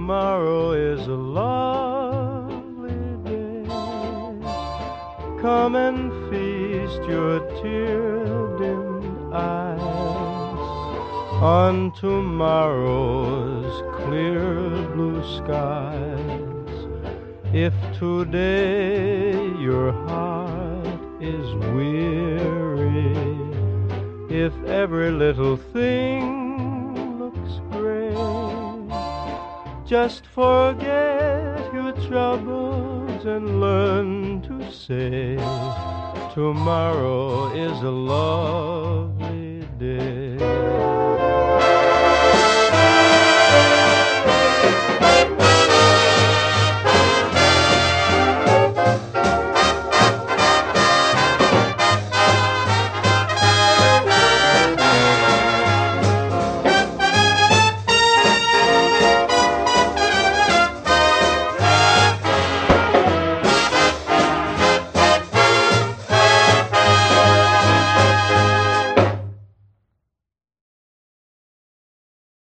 tomorrow is a lovely day. Come and feast your tear-dimmed eyes on tomorrow's clear blue skies. If today your heart is weary, if every little thing looks gray, just forget your troubles and learn to say tomorrow is a love